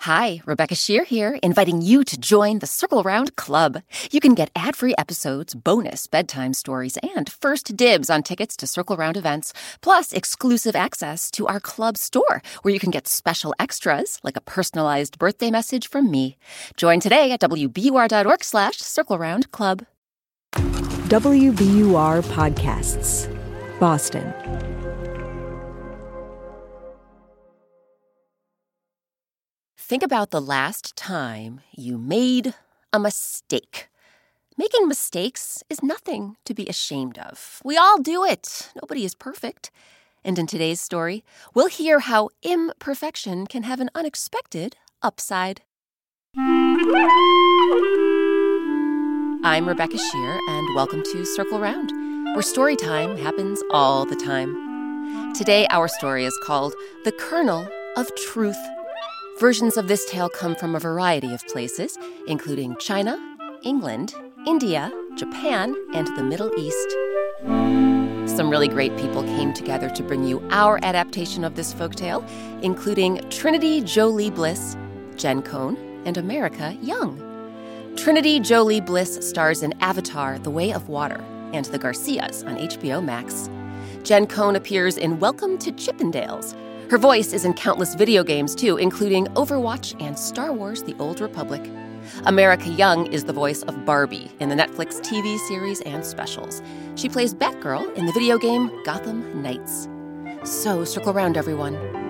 Hi, Rebecca Shear here, inviting you to join the Circle Round Club. You can get ad-free episodes, bonus bedtime stories, and first dibs on tickets to Circle Round events, plus exclusive access to our club store, where you can get special extras, like a personalized birthday message from me. Join today at wbur.org/circleroundclub. WBUR Podcasts, Boston. Think about the last time you made a mistake. Making mistakes is nothing to be ashamed of. We all do it. Nobody is perfect. And in today's story, we'll hear how imperfection can have an unexpected upside. I'm Rebecca Shear, and welcome to Circle Round, where story time happens all the time. Today, our story is called The Kernel of Truth. Versions of this tale come from a variety of places, including China, England, India, Japan, and the Middle East. Some really great people came together to bring you our adaptation of this folktale, including Trinity Jolie Bliss, Jen Cohn, and America Young. Trinity Jolie Bliss stars in Avatar: The Way of Water and The Garcias on HBO Max. Jen Cohn appears in Welcome to Chippendales. Her voice is in countless video games, too, including Overwatch and Star Wars: The Old Republic. America Young is the voice of Barbie in the Netflix TV series and specials. She plays Batgirl in the video game Gotham Knights. So circle around, everyone,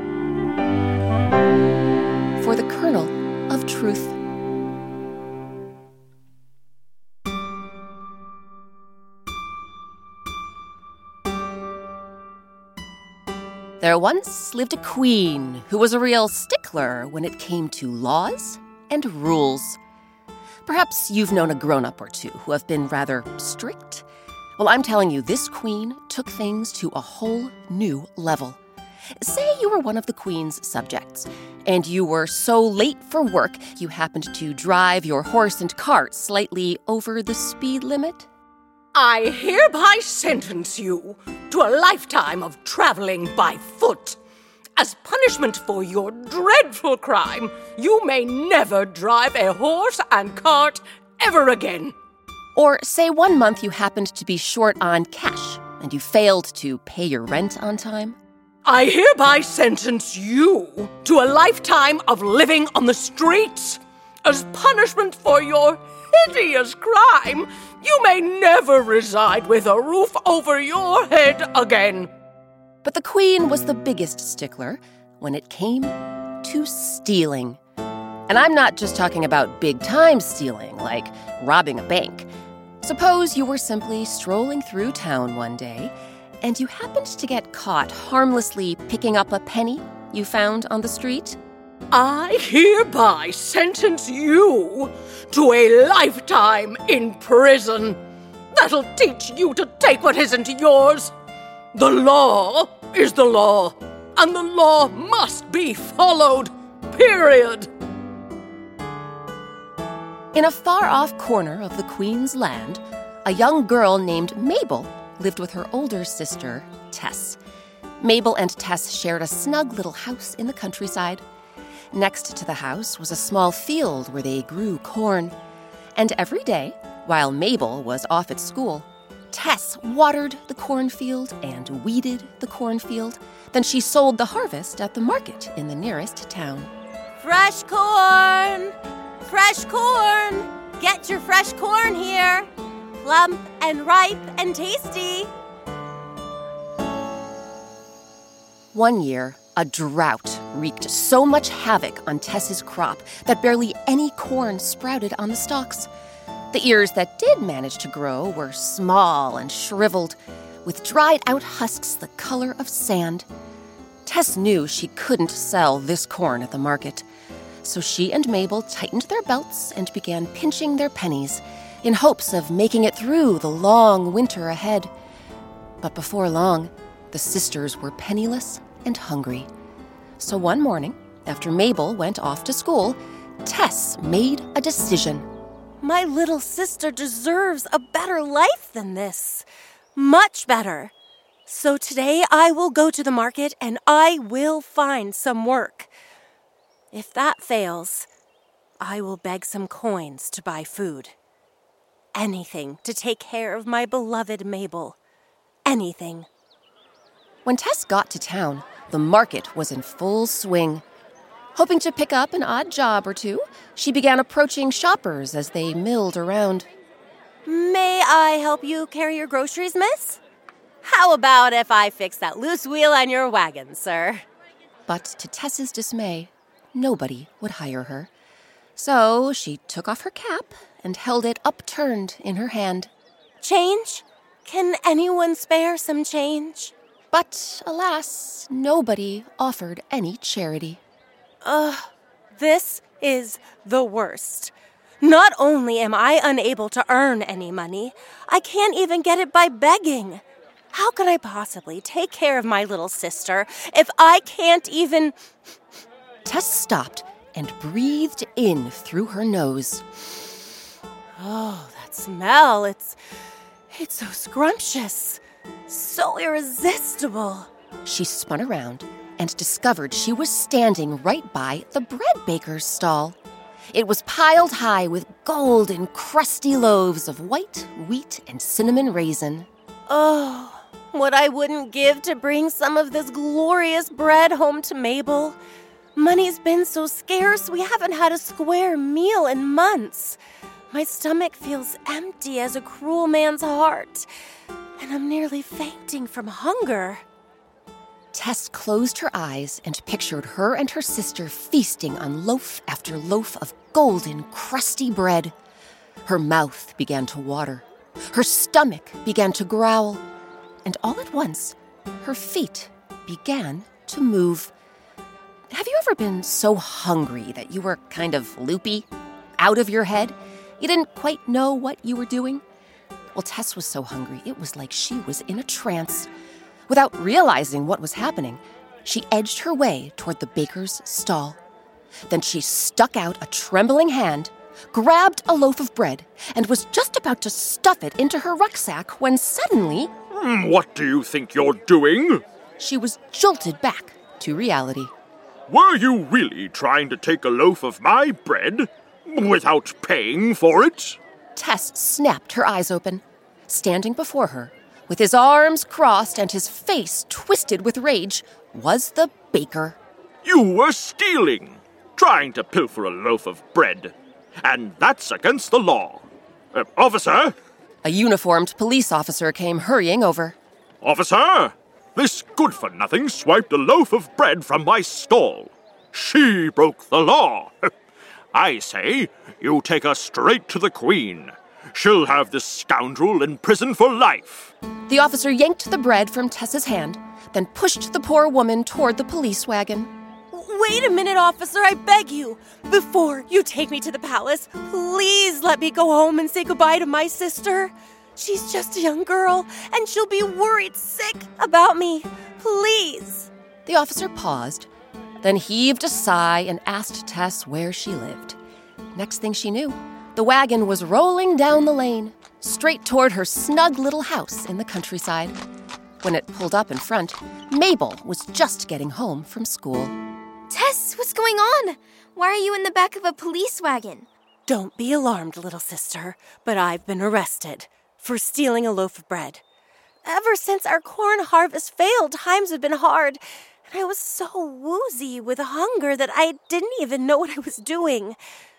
for the kernel of truth. There once lived a queen who was a real stickler when it came to laws and rules. Perhaps you've known a grown-up or two who have been rather strict. Well, I'm telling you, this queen took things to a whole new level. Say you were one of the queen's subjects, and you were so late for work you happened to drive your horse and cart slightly over the speed limit. I hereby sentence you to a lifetime of traveling by foot. As punishment for your dreadful crime, you may never drive a horse and cart ever again. Or say 1 month you happened to be short on cash and you failed to pay your rent on time. I hereby sentence you to a lifetime of living on the streets. As punishment for your hideous crime, you may never reside with a roof over your head again. But the queen was the biggest stickler when it came to stealing. And I'm not just talking about big-time stealing, like robbing a bank. Suppose you were simply strolling through town one day, and you happened to get caught harmlessly picking up a penny you found on the street. I hereby sentence you to a lifetime in prison. That'll teach you to take what isn't yours. The law is the law, and the law must be followed, period. In a far-off corner of the Queen's land, a young girl named Mabel lived with her older sister, Tess. Mabel and Tess shared a snug little house in the countryside. Next to the house was a small field where they grew corn. And every day, while Mabel was off at school, Tess watered the cornfield and weeded the cornfield. Then she sold the harvest at the market in the nearest town. Fresh corn! Fresh corn! Get your fresh corn here! Plump and ripe and tasty! One year, a drought wreaked so much havoc on Tess's crop that barely any corn sprouted on the stalks. The ears that did manage to grow were small and shriveled, with dried-out husks the color of sand. Tess knew she couldn't sell this corn at the market, so she and Mabel tightened their belts and began pinching their pennies in hopes of making it through the long winter ahead. But before long, the sisters were penniless and hungry. So one morning, after Mabel went off to school, Tess made a decision. My little sister deserves a better life than this. Much better. So today I will go to the market and I will find some work. If that fails, I will beg some coins to buy food. Anything to take care of my beloved Mabel. Anything. When Tess got to town, the market was in full swing. Hoping to pick up an odd job or two, she began approaching shoppers as they milled around. May I help you carry your groceries, miss? How about if I fix that loose wheel on your wagon, sir? But to Tess's dismay, nobody would hire her. So she took off her cap and held it upturned in her hand. Change? Can anyone spare some change? But, alas, nobody offered any charity. This is the worst. Not only am I unable to earn any money, I can't even get it by begging. How could I possibly take care of my little sister if I can't even... Tess stopped and breathed in through her nose. Oh, that smell, it's so scrumptious, so irresistible. She spun around and discovered she was standing right by the bread baker's stall. It was piled high with golden, crusty loaves of white wheat and cinnamon raisin. Oh, what I wouldn't give to bring some of this glorious bread home to Mabel. Money's been so scarce, we haven't had a square meal in months. My stomach feels empty as a cruel man's heart, and I'm nearly fainting from hunger. Tess closed her eyes and pictured her and her sister feasting on loaf after loaf of golden, crusty bread. Her mouth began to water. Her stomach began to growl. And all at once, her feet began to move. Have you ever been so hungry that you were kind of loopy, out of your head? You didn't quite know what you were doing? Well, Tess was so hungry, it was like she was in a trance. Without realizing what was happening, she edged her way toward the baker's stall. Then she stuck out a trembling hand, grabbed a loaf of bread, and was just about to stuff it into her rucksack when suddenly... What do you think you're doing? She was jolted back to reality. Were you really trying to take a loaf of my bread without paying for it? Tess snapped her eyes open. Standing before her, with his arms crossed and his face twisted with rage, was the baker. You were stealing, trying to pilfer a loaf of bread. And that's against the law. Officer! A uniformed police officer came hurrying over. Officer! This good-for-nothing swiped a loaf of bread from my stall. She broke the law. I say, you take her straight to the Queen. She'll have this scoundrel in prison for life. The officer yanked the bread from Tess's hand, then pushed the poor woman toward the police wagon. Wait a minute, officer, I beg you. Before you take me to the palace, please let me go home and say goodbye to my sister. She's just a young girl, and she'll be worried sick about me. Please. The officer paused, then heaved a sigh and asked Tess where she lived. Next thing she knew, the wagon was rolling down the lane, straight toward her snug little house in the countryside. When it pulled up in front, Mabel was just getting home from school. Tess, what's going on? Why are you in the back of a police wagon? Don't be alarmed, little sister, but I've been arrested for stealing a loaf of bread. Ever since our corn harvest failed, times have been hard, and I was so woozy with hunger that I didn't even know what I was doing.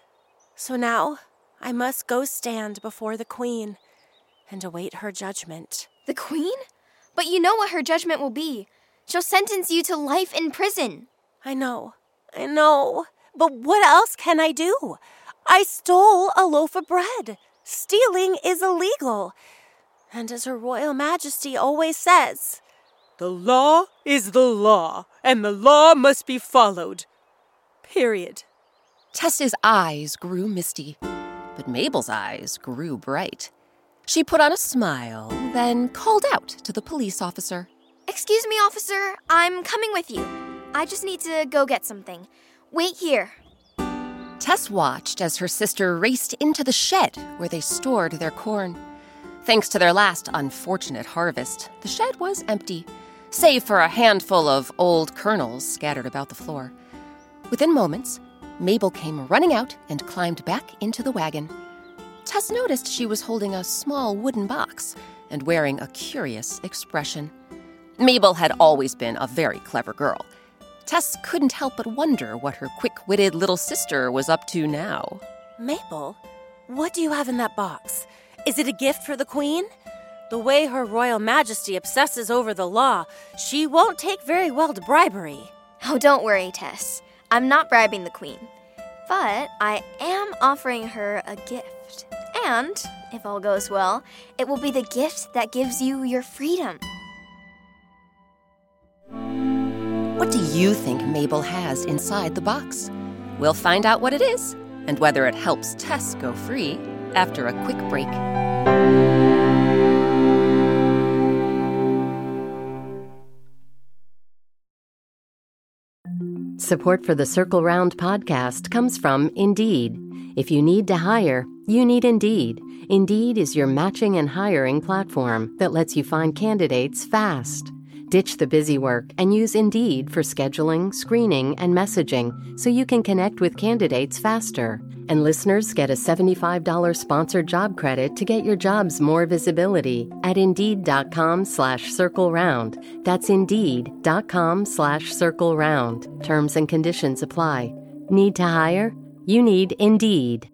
So now I must go stand before the Queen and await her judgment. The Queen? But you know what her judgment will be. She'll sentence you to life in prison. I know. But what else can I do? I stole a loaf of bread. Stealing is illegal. And as Her Royal Majesty always says, the law is the law, and the law must be followed. Period. Tess's eyes grew misty, but Mabel's eyes grew bright. She put on a smile, then called out to the police officer. Excuse me, officer. I'm coming with you. I just need to go get something. Wait here. Tess watched as her sister raced into the shed where they stored their corn. Thanks to their last unfortunate harvest, the shed was empty, save for a handful of old kernels scattered about the floor. Within moments, Mabel came running out and climbed back into the wagon. Tess noticed she was holding a small wooden box and wearing a curious expression. Mabel had always been a very clever girl. Tess couldn't help but wonder what her quick-witted little sister was up to now. Mabel, what do you have in that box? Is it a gift for the Queen? The way Her Royal Majesty obsesses over the law, she won't take very well to bribery. Oh, don't worry, Tess. I'm not bribing the Queen. But I am offering her a gift. And, if all goes well, it will be the gift that gives you your freedom. What do you think Mabel has inside the box? We'll find out what it is and whether it helps Tess go free after a quick break. Support for the Circle Round podcast comes from Indeed. If you need to hire, you need Indeed. Indeed is your matching and hiring platform that lets you find candidates fast. Ditch the busy work and use Indeed for scheduling, screening, and messaging so you can connect with candidates faster. And listeners get a $75 sponsored job credit to get your jobs more visibility at Indeed.com/CircleRound. That's Indeed.com/CircleRound. Terms and conditions apply. Need to hire? You need Indeed.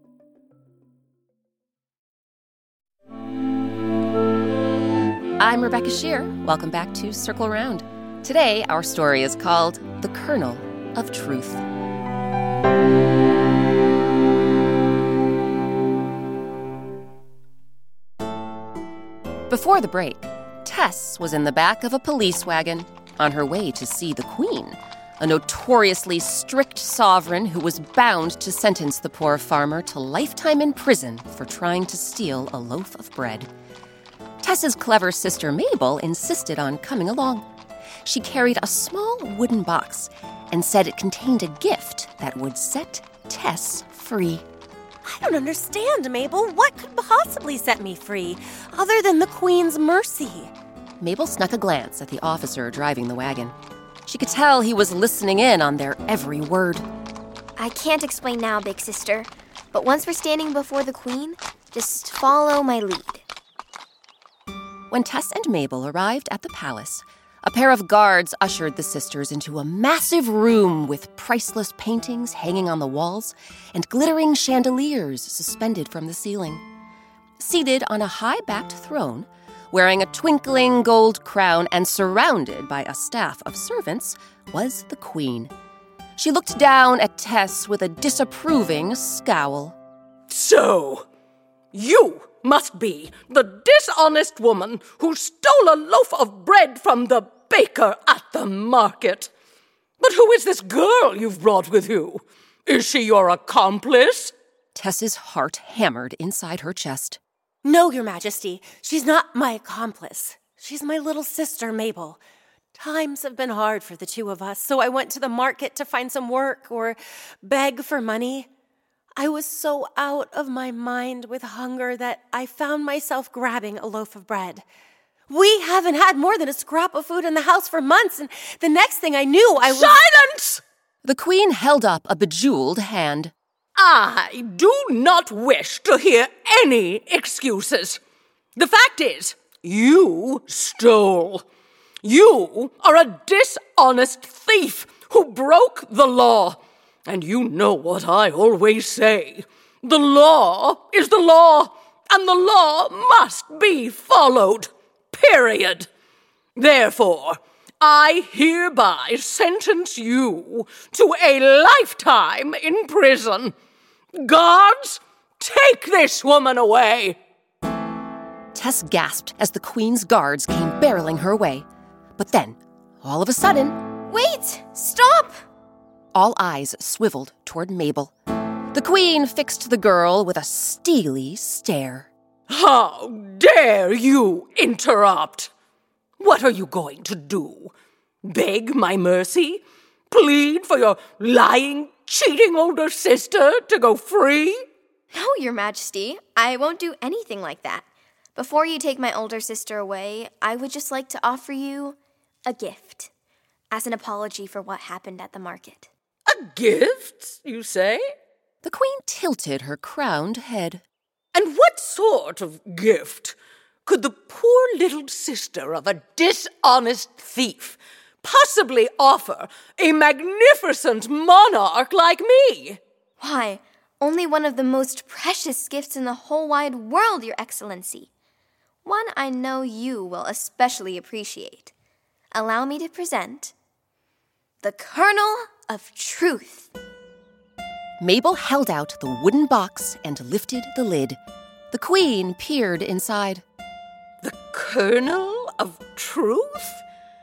I'm Rebecca Shear. Welcome back to Circle Round. Today, our story is called The Kernel of Truth. Before the break, Tess was in the back of a police wagon on her way to see the Queen, a notoriously strict sovereign who was bound to sentence the poor farmer to lifetime in prison for trying to steal a loaf of bread. Tess's clever sister Mabel insisted on coming along. She carried a small wooden box and said it contained a gift that would set Tess free. I don't understand, Mabel. What could possibly set me free, other than the Queen's mercy? Mabel snuck a glance at the officer driving the wagon. She could tell he was listening in on their every word. I can't explain now, big sister, but once we're standing before the Queen, just follow my lead. When Tess and Mabel arrived at the palace, a pair of guards ushered the sisters into a massive room with priceless paintings hanging on the walls and glittering chandeliers suspended from the ceiling. Seated on a high-backed throne, wearing a twinkling gold crown and surrounded by a staff of servants, was the Queen. She looked down at Tess with a disapproving scowl. So, you must be the dishonest woman who stole a loaf of bread from the baker at the market. But who is this girl you've brought with you? Is she your accomplice? Tess's heart hammered inside her chest. No, Your Majesty. She's not my accomplice. She's my little sister, Mabel. Times have been hard for the two of us, so I went to the market to find some work or beg for money. I was so out of my mind with hunger that I found myself grabbing a loaf of bread. We haven't had more than a scrap of food in the house for months, and the next thing I knew, I was— Silence! The Queen held up a bejeweled hand. I do not wish to hear any excuses. The fact is, you stole. You are a dishonest thief who broke the law. And you know what I always say. The law is the law, and the law must be followed. Period. Therefore, I hereby sentence you to a lifetime in prison. Guards, take this woman away. Tess gasped as the Queen's guards came barreling her way. But then, all of a sudden— Wait! Stop! All eyes swiveled toward Mabel. The Queen fixed the girl with a steely stare. How dare you interrupt? What are you going to do? Beg my mercy? Plead for your lying, cheating older sister to go free? No, Your Majesty. I won't do anything like that. Before you take my older sister away, I would just like to offer you a gift as an apology for what happened at the market. A Gifts, you say? The Queen tilted her crowned head. And what sort of gift could the poor little sister of a dishonest thief possibly offer a magnificent monarch like me? Why, only one of the most precious gifts in the whole wide world, Your Excellency. One I know you will especially appreciate. Allow me to present the Kernel of Truth. Mabel held out the wooden box and lifted the lid. The Queen peered inside. The Kernel of Truth?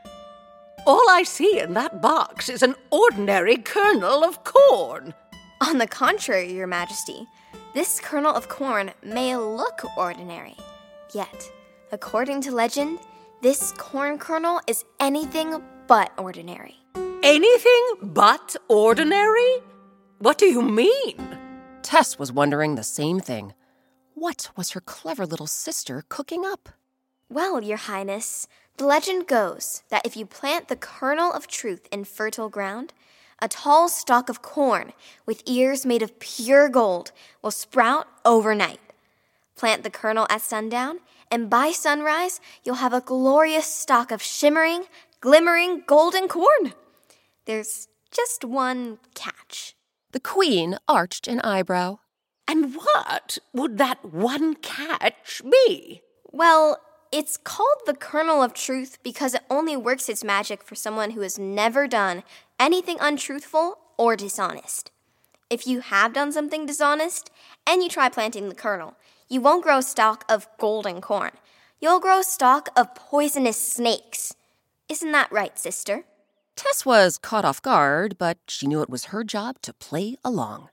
All I see in that box is an ordinary kernel of corn. On the contrary, Your Majesty, this kernel of corn may look ordinary. Yet, according to legend, this corn kernel is anything but ordinary. Anything but ordinary? What do you mean? Tess was wondering the same thing. What was her clever little sister cooking up? Well, Your Highness, the legend goes that if you plant the kernel of truth in fertile ground, a tall stalk of corn with ears made of pure gold will sprout overnight. Plant the kernel at sundown, and by sunrise, you'll have a glorious stalk of shimmering, glimmering golden corn. There's just one catch. The Queen arched an eyebrow. And what would that one catch be? Well, it's called the Kernel of Truth because it only works its magic for someone who has never done anything untruthful or dishonest. If you have done something dishonest and you try planting the kernel, you won't grow a stalk of golden corn. You'll grow a stalk of poisonous snakes. Isn't that right, sister? Tess was caught off guard, but she knew it was her job to play along.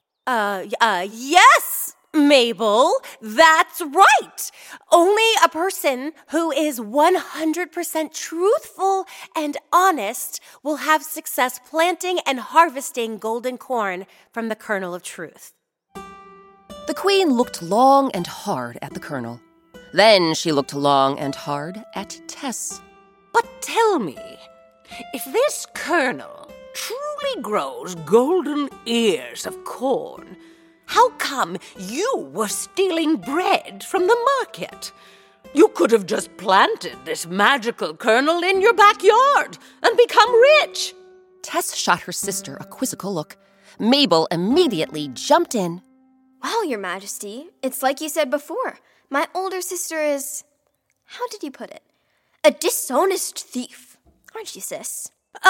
Yes, Mabel, that's right. Only a person who is 100% truthful and honest will have success planting and harvesting golden corn from the kernel of truth. The Queen looked long and hard at the kernel. Then she looked long and hard at Tess. But tell me, if this kernel truly grows golden ears of corn, how come you were stealing bread from the market? You could have just planted this magical kernel in your backyard and become rich. Tess shot her sister a quizzical look. Mabel immediately jumped in. Well, Your Majesty, it's like you said before. My older sister is, how did you put it? A dishonest thief. Aren't you, sis?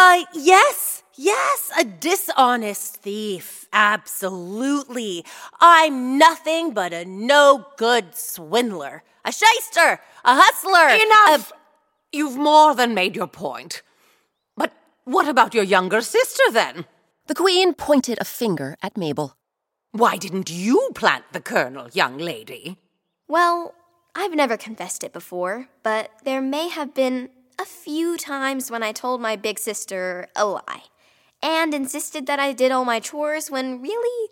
Yes, a dishonest thief. Absolutely. I'm nothing but a no-good swindler. A shyster, a hustler. Enough! You've more than made your point. But what about your younger sister, then? The Queen pointed a finger at Mabel. Why didn't you plant the kernel, young lady? Well, I've never confessed it before, but there may have been a few times when I told my big sister a lie and insisted that I did all my chores when really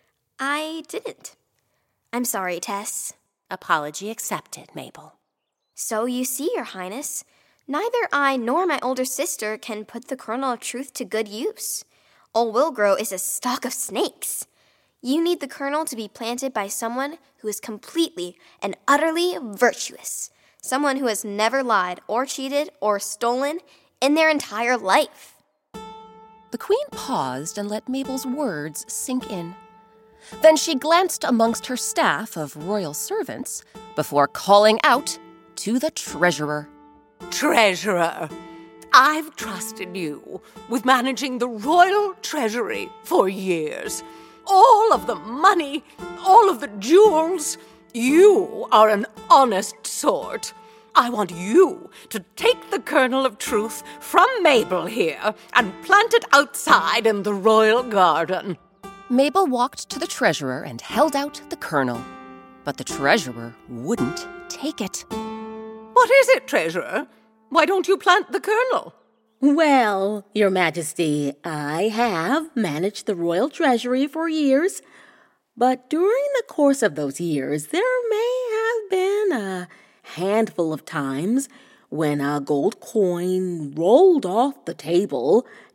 I didn't. I'm sorry, Tess. Apology accepted, Mabel. So you see, Your Highness, neither I nor my older sister can put the kernel of truth to good use. All we'll grow is a stalk of snakes. You need the kernel to be planted by someone who is completely and utterly virtuous. Someone who has never lied or cheated or stolen in their entire life. The Queen paused and let Mabel's words sink in. Then she glanced amongst her staff of royal servants before calling out to the treasurer. Treasurer, I've trusted you with managing the royal treasury for years. All of the money, all of the jewels. You are an honest sort. I want you to take the kernel of truth from Mabel here and plant it outside in the royal garden. Mabel walked to the treasurer and held out the kernel, but the treasurer wouldn't take it. What is it, treasurer? Why don't you plant the kernel? Well, Your Majesty, I have managed the royal treasury for years, but during the course of those years, there may have been a handful of times when a gold coin rolled off the table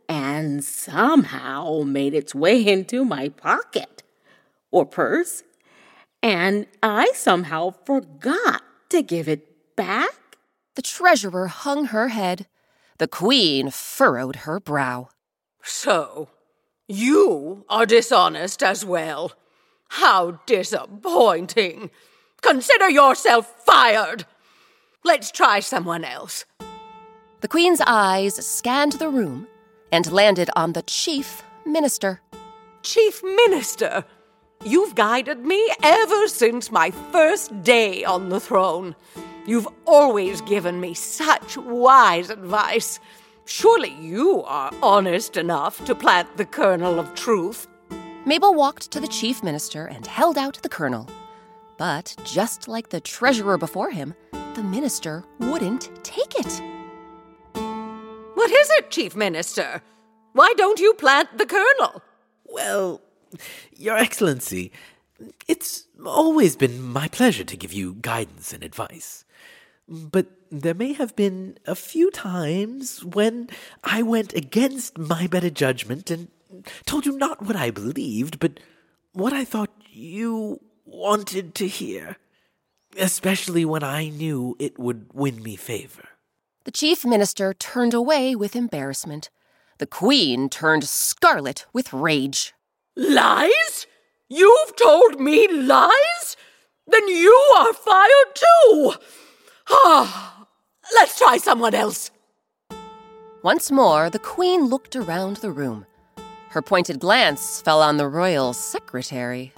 and somehow made its way into my pocket or purse, and I somehow forgot to give it back? The treasurer hung her head. The queen furrowed her brow. So, you are dishonest as well. How disappointing. Consider yourself fired. Let's try someone else. The queen's eyes scanned the room and landed on the chief minister. Chief Minister, you've guided me ever since my first day on the throne. You've always given me such wise advice. Surely you are honest enough to plant the kernel of truth. Mabel walked to the chief minister and held out the kernel. But just like the treasurer before him, the minister wouldn't take it. What is it, Chief Minister? Why don't you plant the kernel? Well, Your Excellency, it's always been my pleasure to give you guidance and advice. But there may have been a few times when I went against my better judgment and told you not what I believed, but what I thought you wanted to hear, especially when I knew it would win me favor. The chief minister turned away with embarrassment. The queen turned scarlet with rage. Lies? You've told me lies? Then you are fired too! Let's try someone else. Once more, the queen looked around the room. Her pointed glance fell on the royal secretary.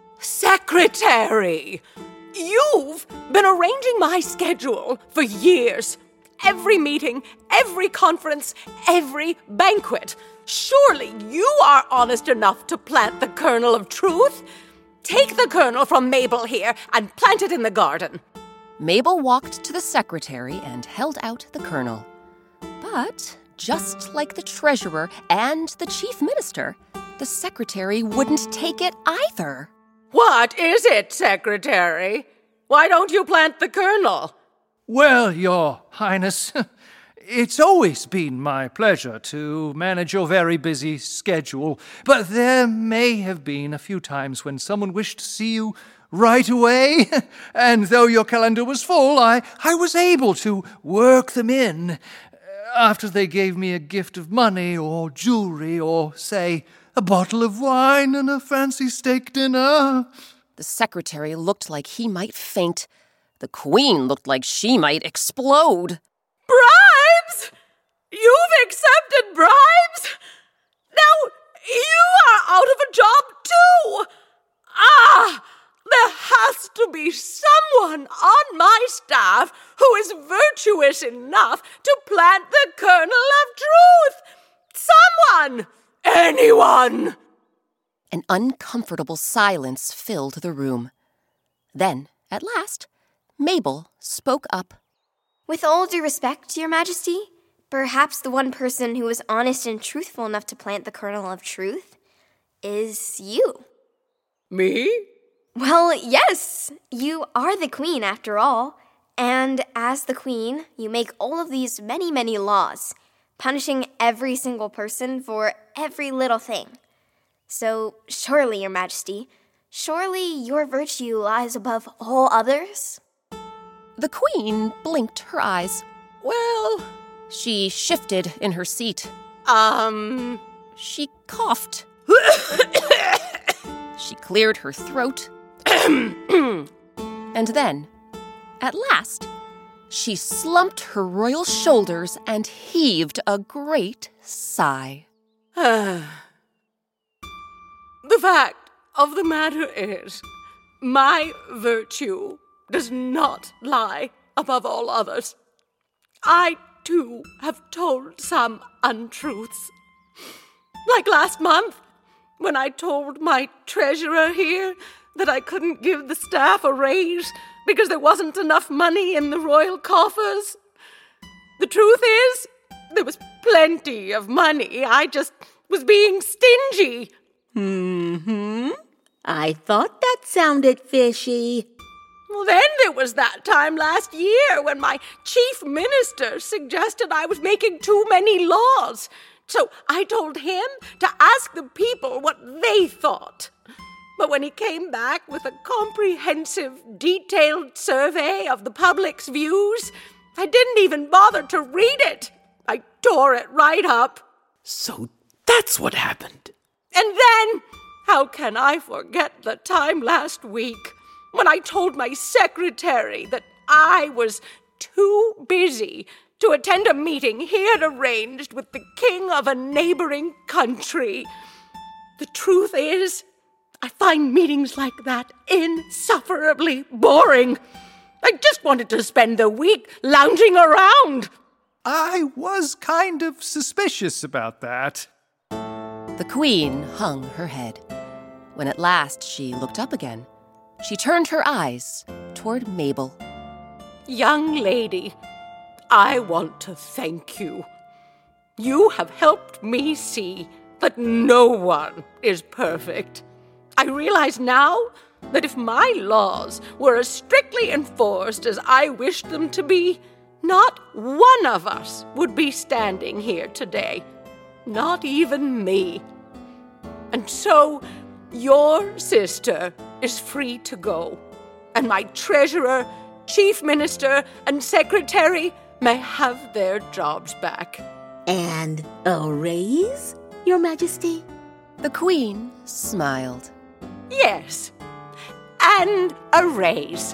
Secretary! You've been arranging my schedule for years. Every meeting, every conference, every banquet. Surely you are honest enough to plant the kernel of truth? Take the kernel from Mabel here and plant it in the garden. Mabel walked to the secretary and held out the kernel. But, just like the treasurer and the chief minister, the secretary wouldn't take it either. What is it, Secretary? Why don't you plant the kernel? Well, Your Highness, it's always been my pleasure to manage your very busy schedule, but there may have been a few times when someone wished to see you right away, and though your calendar was full, I was able to work them in after they gave me a gift of money or jewelry or, say, a bottle of wine and a fancy steak dinner. The secretary looked like he might faint. The queen looked like she might explode. Bribes? You've accepted bribes? Now you are out of a job too! There has to be someone on my staff who is virtuous enough to plant the kernel of truth! Someone! Anyone! An uncomfortable silence filled the room. Then, at last, Mabel spoke up. With all due respect, Your Majesty, perhaps the one person who is honest and truthful enough to plant the kernel of truth is you. Me? Well, yes, you are the queen after all. And as the queen, you make all of these many, many laws, punishing every single person for every little thing. So surely, Your Majesty, surely your virtue lies above all others? The queen blinked her eyes. Well... She shifted in her seat. She coughed. She cleared her throat. And then, at last, she slumped her royal shoulders and heaved a great sigh. The fact of the matter is, my virtue does not lie above all others. I, too, have told some untruths. Like last month, when I told my treasurer here that I couldn't give the staff a raise because there wasn't enough money in the royal coffers. The truth is, there was plenty of money. I just was being stingy. I thought that sounded fishy. Well, then there was that time last year when my chief minister suggested I was making too many laws, So I told him to ask the people what they thought. But when he came back with a comprehensive, detailed survey of the public's views, I didn't even bother to read it. I tore it right up. So that's what happened. And then, how can I forget the time last week when I told my secretary that I was too busy to attend a meeting he had arranged with the king of a neighboring country. The truth is, I find meetings like that insufferably boring. I just wanted to spend the week lounging around. I was kind of suspicious about that. The queen hung her head. When at last she looked up again, she turned her eyes toward Mabel. Young lady, I want to thank you. You have helped me see that no one is perfect. I realize now that if my laws were as strictly enforced as I wished them to be, not one of us would be standing here today. Not even me. And so, your sister is free to go, and my treasurer, chief minister, and secretary may have their jobs back. And a raise, Your Majesty? The queen smiled. Yes, and a raise.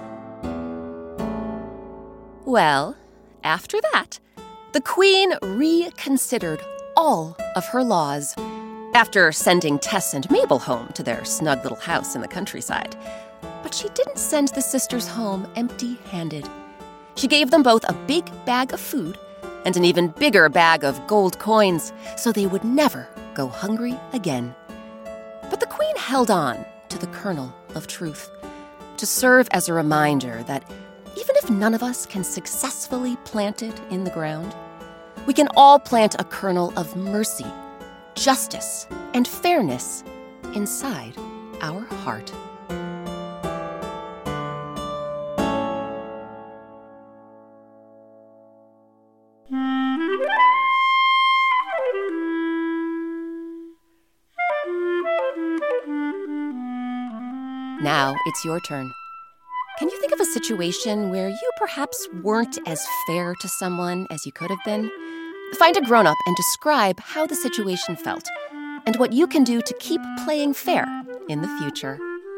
Well, after that, the queen reconsidered all of her laws after sending Tess and Mabel home to their snug little house in the countryside. But she didn't send the sisters home empty-handed. She gave them both a big bag of food and an even bigger bag of gold coins so they would never go hungry again. But the queen held on to the kernel of truth to serve as a reminder that even if none of us can successfully plant it in the ground, we can all plant a kernel of mercy, justice, and fairness inside our heart. Now it's your turn. Can you think of a situation where you perhaps weren't as fair to someone as you could have been? Find a grown-up and describe how the situation felt and what you can do to keep playing fair in the future.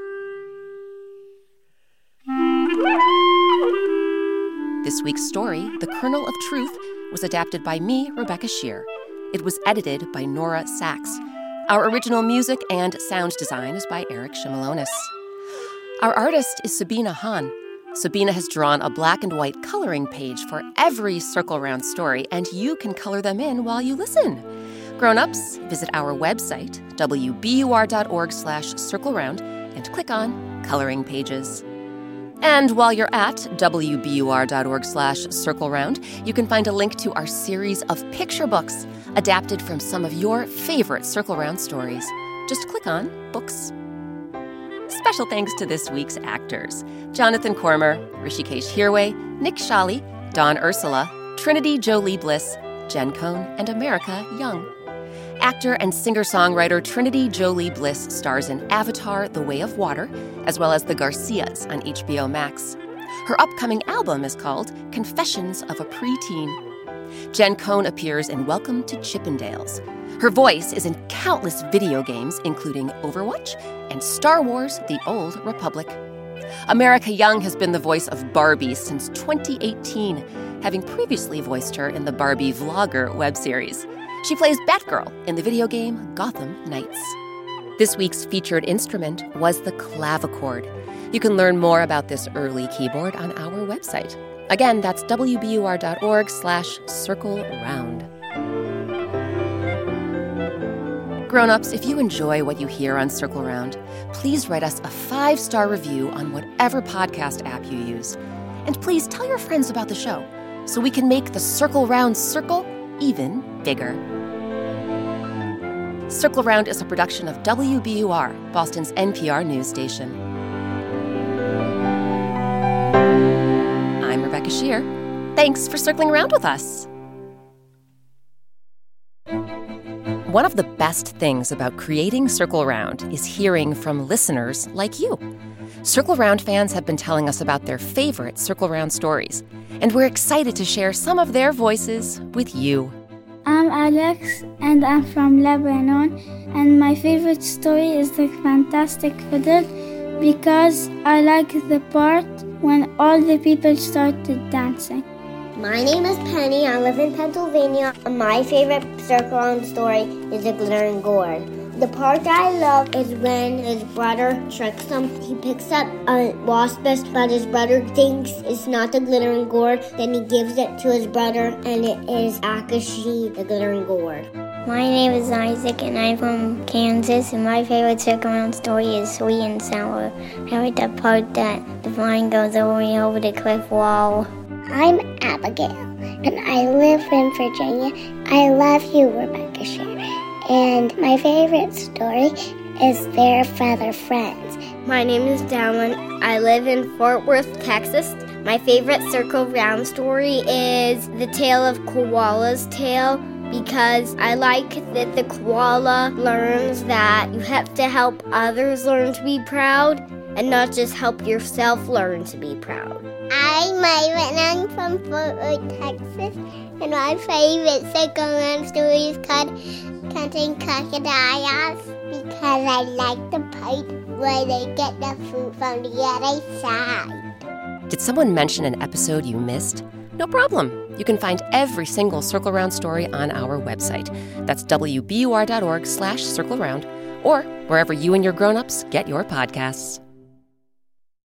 This week's story, The Kernel of Truth, was adapted by me, Rebecca Shear. It was edited by Nora Sachs. Our original music and sound design is by Eric Shimalonis. Our artist is Sabina Hahn. Sabina has drawn a black and white coloring page for every Circle Round story, and you can color them in while you listen. Grown-ups, visit our website, wbur.org/circleround, and click on Coloring Pages. And while you're at wbur.org/circleround, you can find a link to our series of picture books adapted from some of your favorite Circle Round stories. Just click on Books. Special thanks to this week's actors: Jonathan Cormer, Rishikesh Hirway, Nick Shally, Dawn Ursula, Trinity Jolie Bliss, Jen Cohn, and America Young. Actor and singer-songwriter Trinity Jolie Bliss stars in Avatar: The Way of Water, as well as The Garcias on HBO Max. Her upcoming album is called Confessions of a Preteen. Jen Cohn appears in Welcome to Chippendales. Her voice is in countless video games, including Overwatch and Star Wars: The Old Republic. America Young has been the voice of Barbie since 2018, having previously voiced her in the Barbie Vlogger web series. She plays Batgirl in the video game Gotham Knights. This week's featured instrument was the clavichord. You can learn more about this early keyboard on our website. Again, that's wbur.org/circleround. Grown-ups, if you enjoy what you hear on Circle Round, please write us a 5-star review on whatever podcast app you use. And please tell your friends about the show so we can make the Circle Round circle even bigger. Circle Round is a production of WBUR, Boston's NPR news station. I'm Rebecca Shear. Thanks for circling around with us. One of the best things about creating Circle Round is hearing from listeners like you. Circle Round fans have been telling us about their favorite Circle Round stories, and we're excited to share some of their voices with you. I'm Alex, and I'm from Lebanon, and my favorite story is The Fantastic Fiddle because I like the part when all the people started dancing. My name is Penny. I live in Pennsylvania. My favorite Circle Round story is The Glittering Gourd. The part I love is when his brother tricks him. He picks up a waspish, but his brother thinks it's not the glittering gourd. Then he gives it to his brother, and it is Akashi, the glittering gourd. My name is Isaac, and I'm from Kansas, and my favorite Circle Round story is Sweet and Sour. I like the part that the vine goes over the cliff wall. I'm Abigail, and I live in Virginia. I love you, Rebecca Sher. And my favorite story is Their Feather Friends. My name is Dallin. I live in Fort Worth, Texas. My favorite Circle Round story is The Tale of Koala's Tale because I like that the koala learns that you have to help others learn to be proud and not just help yourself learn to be proud. I'm Myron. I'm from Fort Worth, Texas. And my favorite Circle Round story is called Counting Crocodiles because I like the part where they get the food from the other side. Did someone mention an episode you missed? No problem. You can find every single Circle Round story on our website. That's wbur.org/circleround or wherever you and your grown-ups get your podcasts.